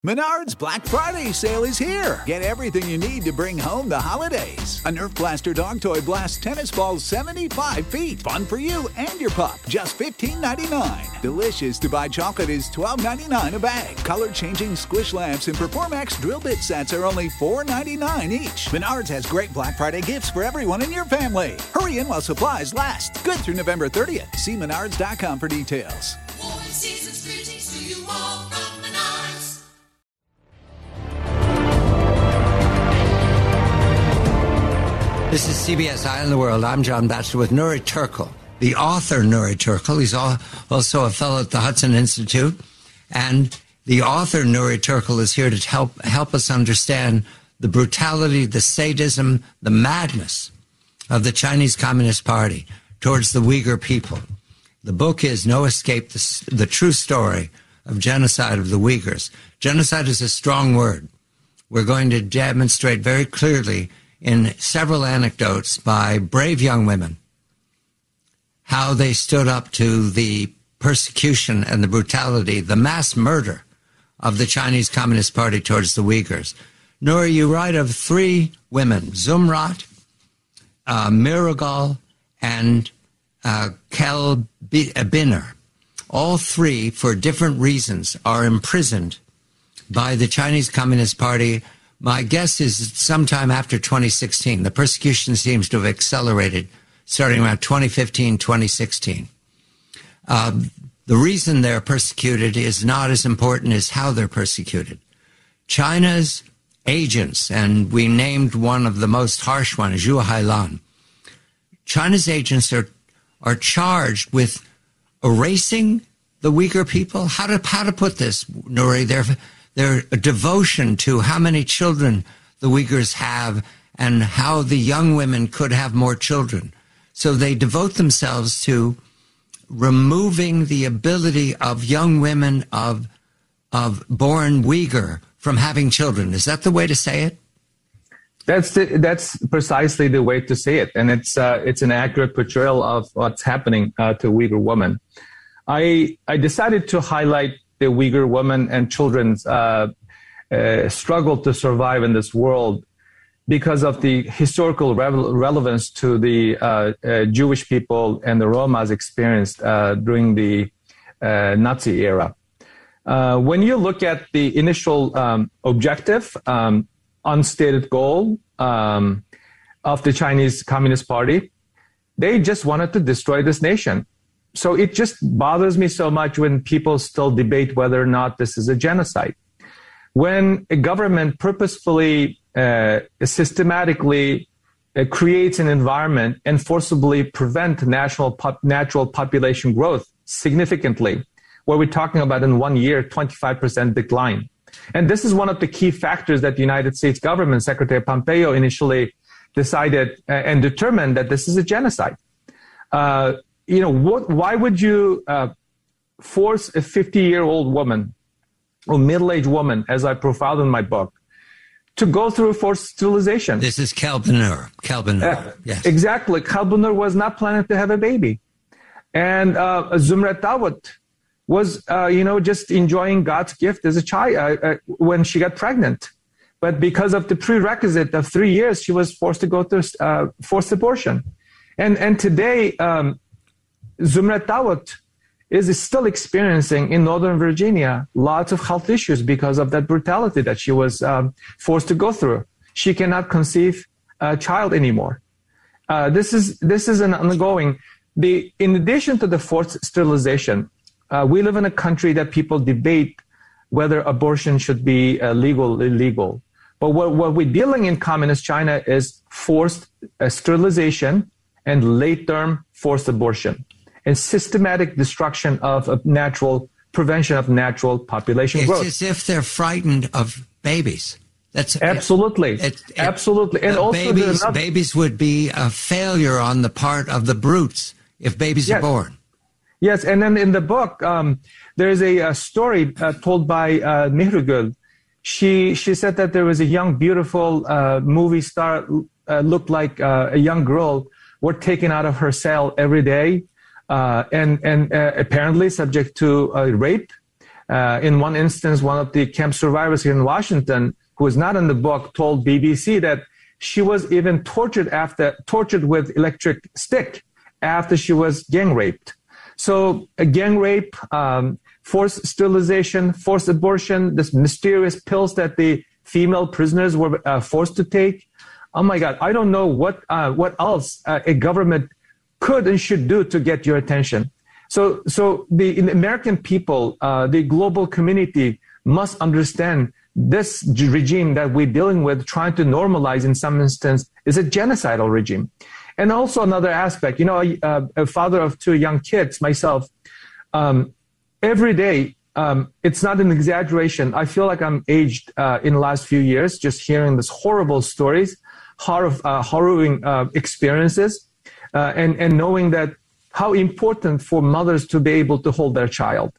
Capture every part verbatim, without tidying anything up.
Menards Black Friday sale is here. Get everything you need to bring home the holidays. A Nerf Blaster dog toy blasts tennis balls seventy-five feet. Fun for you and your pup. Just fifteen ninety-nine. Delicious to buy chocolate is twelve ninety-nine a bag. Color-changing squish lamps and Performax drill bit sets are only four ninety-nine each. Menards has great Black Friday gifts for everyone in your family. Hurry in while supplies last. Good through November thirtieth. See menards dot com for details. Warm season's greetings to you all from Menards. This is C B S Eye on the World. I'm John Batchelor with Nuri Turkel, the author Nuri Turkel. He's also a fellow at the Hudson Institute. And the author Nuri Turkel is here to help help us understand the brutality, the sadism, the madness of the Chinese Communist Party towards the Uyghur people. The book is No Escape, the, the True Story of Genocide of the Uyghurs. Genocide is a strong word. We're going to demonstrate very clearly in several anecdotes by brave young women how they stood up to the persecution and the brutality, the mass murder of the Chinese Communist Party towards the Uyghurs. Nuri, you write of three women, Zumrat, uh, Miragal, and uh, Kel Biner. All three, for different reasons, are imprisoned by the Chinese Communist Party. My guess is sometime after twenty sixteen. The persecution seems to have accelerated starting around twenty fifteen, twenty sixteen. Uh, the reason they're persecuted is not as important as how they're persecuted. China's agents, and we named one of the most harsh ones, Zhu Hailan. China's agents are are charged with erasing the Uyghur people. How to how to put this, Nuri? They're Their devotion to how many children the Uyghurs have and how the young women could have more children. So they devote themselves to removing the ability of young women of of born Uyghur from having children. Is that the way to say it? That's the, that's precisely the way to say it, and it's uh, it's an accurate portrayal of what's happening uh, to Uyghur women. I I decided to highlight the Uyghur women and children's uh, uh, struggle to survive in this world because of the historical re- relevance to the uh, uh, Jewish people and the Romas experienced uh, during the uh, Nazi era. Uh, when you look at the initial um, objective, um, unstated goal um, of the Chinese Communist Party, they just wanted to destroy this nation. So it just bothers me so much when people still debate whether or not this is a genocide. When a government purposefully, uh, systematically uh, creates an environment and forcibly prevent national pop- natural population growth significantly, what we're talking about in one year, twenty-five percent decline. And this is one of the key factors that the United States government, Secretary Pompeo, initially decided uh, and determined that this is a genocide. Uh, You know, what, why would you uh, force a fifty-year-old woman or middle-aged woman, as I profiled in my book, to go through forced sterilization? This is Kel Biner. Kel Biner, uh, yes. Exactly. Kel Biner was not planning to have a baby. And uh, Zumrat Dawood was, uh, you know, just enjoying God's gift as a child uh, uh, when she got pregnant. But because of the prerequisite of three years, she was forced to go through uh, forced abortion. And, and today... Um, Zumrat Dawood is still experiencing in Northern Virginia lots of health issues because of that brutality that she was um, forced to go through. She cannot conceive a child anymore. Uh, this is this is an ongoing. The in addition to the forced sterilization, uh, we live in a country that people debate whether abortion should be uh, legal or illegal. But what, what we're dealing in communist China is forced uh, sterilization and late-term forced abortion and systematic destruction of, of natural, prevention of natural population it's growth. It's as if they're frightened of babies. That's absolutely, it, it, absolutely, and uh, also babies, another, babies would be a failure on the part of the brutes if babies yes. are born. Yes, and then in the book, um, there is a, a story uh, told by uh, Mihrugul. She she said that there was a young, beautiful uh, movie star, uh, looked like uh, a young girl, were taken out of her cell every day. Uh, and and uh, apparently subject to uh, rape, Uh, in one instance, one of the camp survivors here in Washington, who is not in the book, told B B C that she was even tortured after tortured with electric stick after she was gang raped. So a gang rape, um, forced sterilization, forced abortion, this mysterious pills that the female prisoners were uh, forced to take. Oh my God, I don't know what uh, what else uh, a government could and should do to get your attention. So, so the, the American people, uh, the global community must understand this regime that we're dealing with, trying to normalize in some instance, is a genocidal regime. And also another aspect, you know, a, a father of two young kids, myself, um, every day, um, it's not an exaggeration. I feel like I'm aged uh, in the last few years, just hearing these horrible stories, horror, uh, harrowing uh, experiences, uh, and, and knowing that how important for mothers to be able to hold their child,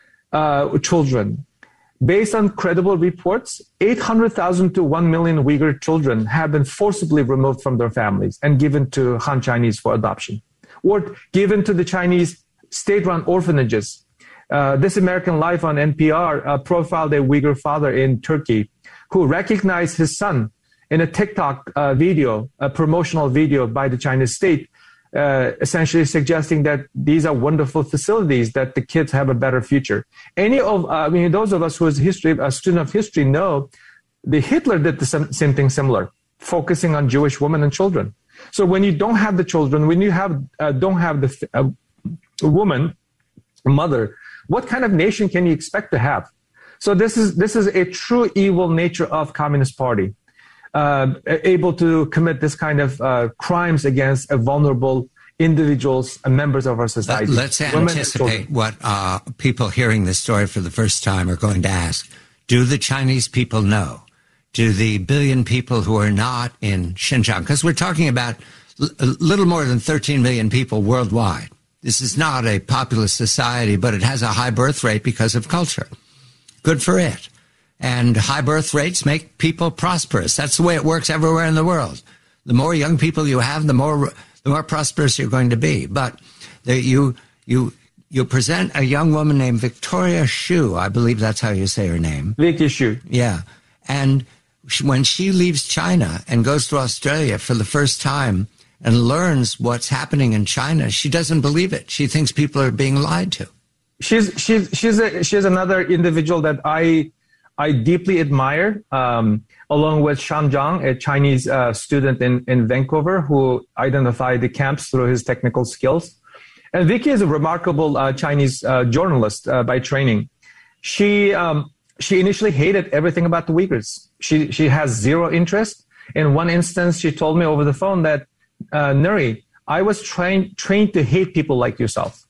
uh, children. Based on credible reports, eight hundred thousand to one million Uyghur children have been forcibly removed from their families and given to Han Chinese for adoption, or given to the Chinese state-run orphanages. Uh, This American Life on N P R uh, profiled a Uyghur father in Turkey who recognized his son in a TikTok uh, video, a promotional video by the Chinese state, Uh, essentially suggesting that these are wonderful facilities, that the kids have a better future. Any of, uh, I mean, those of us who is history, a student of history, know the Hitler did the same, same thing similar, focusing on Jewish women and children. So when you don't have the children, when you have uh, don't have the uh, woman, mother, what kind of nation can you expect to have? So this is this is a true evil nature of Communist Party. Uh, able to commit this kind of uh, crimes against uh, vulnerable individuals and members of our society. Let's anticipate what uh, people hearing this story for the first time are going to ask. Do the Chinese people know? Do the billion people who are not in Xinjiang? Because we're talking about a little more than thirteen million people worldwide. This is not a populous society, but it has a high birth rate because of culture. Good for it. And high birth rates make people prosperous. That's the way it works everywhere in the world. The more young people you have, the more the more prosperous you're going to be. But there, you you you present a young woman named Victoria Xu. I believe that's how you say her name. Vicky Xu. Yeah. And when she leaves China and goes to Australia for the first time and learns what's happening in China, she doesn't believe it. She thinks people are being lied to. She's she's she's a, she's another individual that I. I deeply admire, um, along with Shan Zhang, a Chinese uh, student in, in Vancouver who identified the camps through his technical skills. And Vicky is a remarkable uh, Chinese uh, journalist uh, by training. She um, she initially hated everything about the Uyghurs. She she has zero interest. In one instance, she told me over the phone that, uh, Nuri, I was trained trained to hate people like yourself.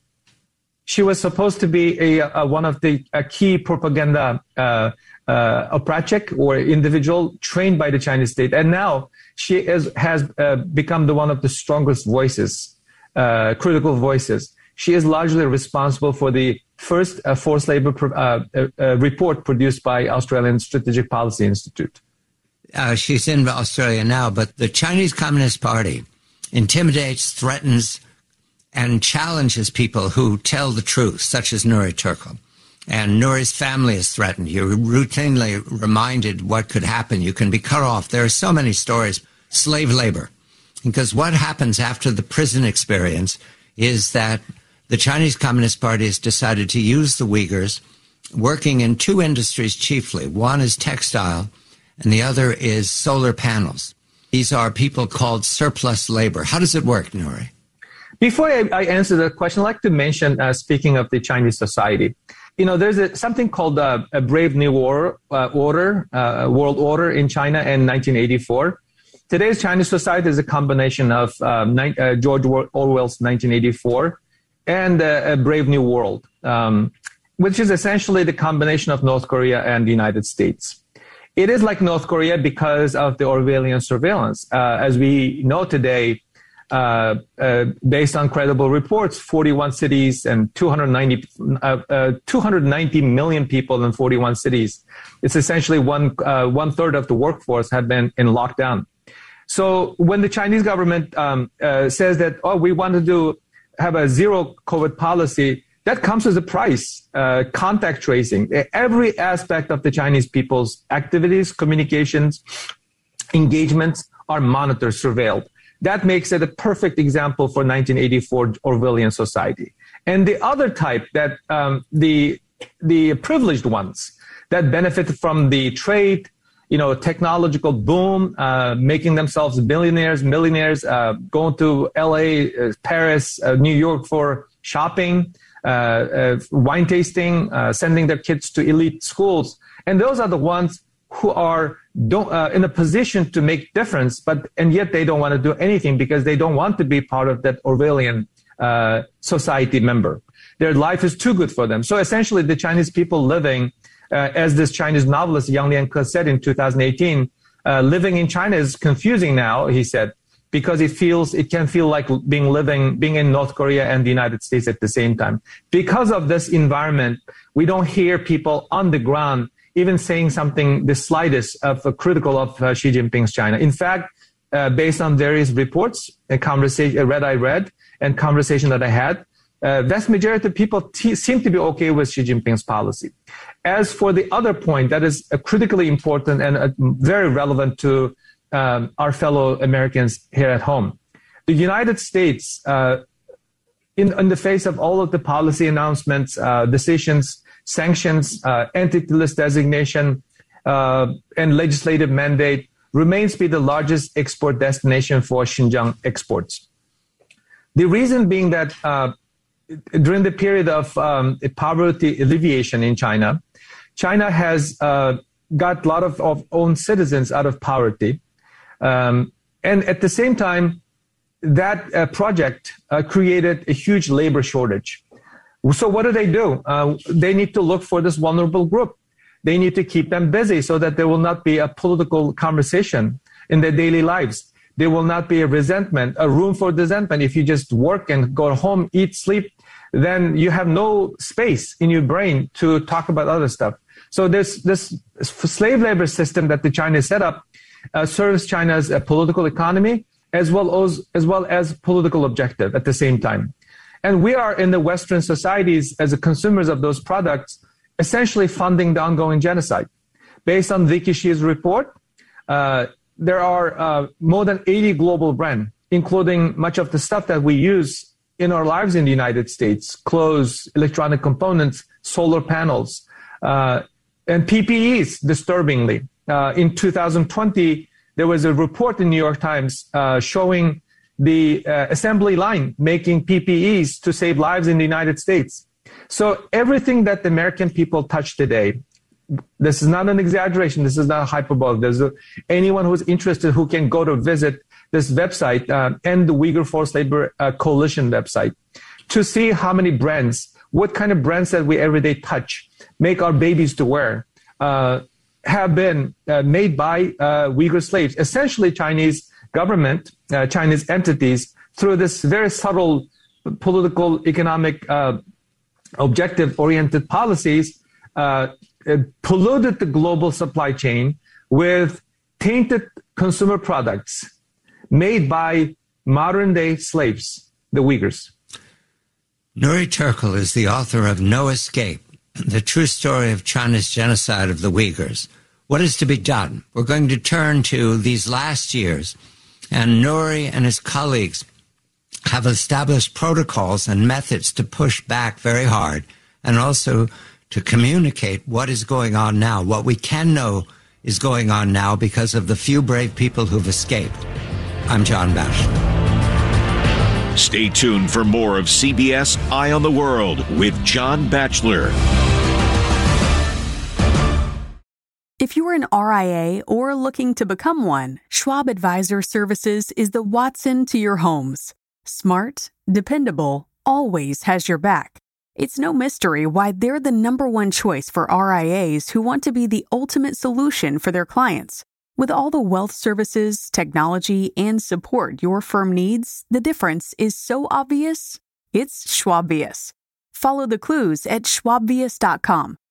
She was supposed to be a, a one of the a key propaganda uh, uh, oprachek or individual trained by the Chinese state, and now she is, has uh, become the one of the strongest voices, uh, critical voices. She is largely responsible for the first uh, forced labor pro- uh, uh, report produced by Australian Strategic Policy Institute. Uh, she's in Australia now, but the Chinese Communist Party intimidates, threatens, and challenges people who tell the truth, such as Nuri Turkel. And Nuri's family is threatened. You're routinely reminded what could happen. You can be cut off. There are so many stories. Slave labor. Because what happens after the prison experience is that the Chinese Communist Party has decided to use the Uyghurs working in two industries chiefly. One is textile, and the other is solar panels. These are people called surplus labor. How does it work, Nuri? Before I, I answer the question, I'd like to mention, uh, speaking of the Chinese society, you know, there's a, something called uh, a Brave New War, uh, Order, uh, World Order in China in nineteen eighty-four. Today's Chinese society is a combination of uh, ni- uh, George Orwell's nineteen eighty-four and uh, a Brave New World, um, which is essentially the combination of North Korea and the United States. It is like North Korea because of the Orwellian surveillance. Uh, as we know today, Uh, uh, based on credible reports, forty-one cities and two hundred ninety, uh, uh, two hundred ninety million people in forty-one cities. It's essentially one uh, one third of the workforce have been in lockdown. So when the Chinese government um, uh, says that, oh, we want to do have a zero COVID policy, that comes as a price. Uh, contact tracing, every aspect of the Chinese people's activities, communications, engagements are monitored, surveilled. That makes it a perfect example for nineteen eighty-four Orwellian society. And the other type, that um, the the privileged ones that benefit from the trade, you know, technological boom, uh, making themselves billionaires, millionaires, uh, going to L A, uh, Paris, uh, New York for shopping, uh, uh, wine tasting, uh, sending their kids to elite schools. And those are the ones who are don't, uh, in a position to make difference, but and yet they don't want to do anything because they don't want to be part of that Orwellian uh, society member. Their life is too good for them. So essentially, the Chinese people living, uh, as this Chinese novelist Yang Lianke said in two thousand eighteen, uh, living in China is confusing now, he said, because it feels it can feel like being living being in North Korea and the United States at the same time. Because of this environment, we don't hear people on the ground even saying something the slightest of uh, critical of uh, Xi Jinping's China. In fact, uh, based on various reports, a conversation, a read I read, and conversation that I had, uh, vast majority of people t- seem to be okay with Xi Jinping's policy. As for the other point that is uh, critically important and uh, very relevant to um, our fellow Americans here at home, the United States, uh, in, in the face of all of the policy announcements, uh, decisions, sanctions, uh, entity list designation, uh, and legislative mandate, remains to be the largest export destination for Xinjiang exports. The reason being that uh, during the period of um, poverty alleviation in China, China has uh, got a lot of, of own citizens out of poverty. Um, and at the same time, that uh, project uh, created a huge labor shortage. So what do they do? Uh, they need to look for this vulnerable group. They need to keep them busy so that there will not be a political conversation in their daily lives. There will not be a resentment, a room for resentment. If you just work and go home, eat, sleep, then you have no space in your brain to talk about other stuff. So this, this slave labor system that the China set up uh, serves China's uh, political economy as well as, as well as political objective at the same time. And we are in the Western societies as the consumers of those products, essentially funding the ongoing genocide. Based on Vicky Shi's report, uh, there are uh, more than eighty global brands, including much of the stuff that we use in our lives in the United States, clothes, electronic components, solar panels, uh, and P P Es, disturbingly. Uh, in two thousand twenty, there was a report in New York Times uh, showing the uh, assembly line making P P Es to save lives in the United States. So everything that the American people touch today, this is not an exaggeration, this is not hyperbole. There's a, anyone who's interested who can go to visit this website uh, and the Uyghur Forced Labor uh, Coalition website to see how many brands, what kind of brands that we everyday touch, make our babies to wear, uh, have been uh, made by uh, Uyghur slaves, essentially Chinese government, uh, Chinese entities, through this very subtle political, economic, uh, objective-oriented policies, uh, polluted the global supply chain with tainted consumer products made by modern-day slaves, the Uyghurs. Nuri Turkel is the author of No Escape, the true story of China's genocide of the Uyghurs. What is to be done? We're going to turn to these last years, and Nuri and his colleagues have established protocols and methods to push back very hard and also to communicate what is going on now, what we can know is going on now because of the few brave people who've escaped. I'm John Batchelor. Stay tuned for more of C B S Eye on the World with John Batchelor. If you're an R I A or looking to become one, Schwab Advisor Services is the Watson to your homes. Smart, dependable, always has your back. It's no mystery why they're the number one choice for R I As who want to be the ultimate solution for their clients. With all the wealth services, technology, and support your firm needs, the difference is so obvious, it's Schwabvius. Follow the clues at schwabvius dot com.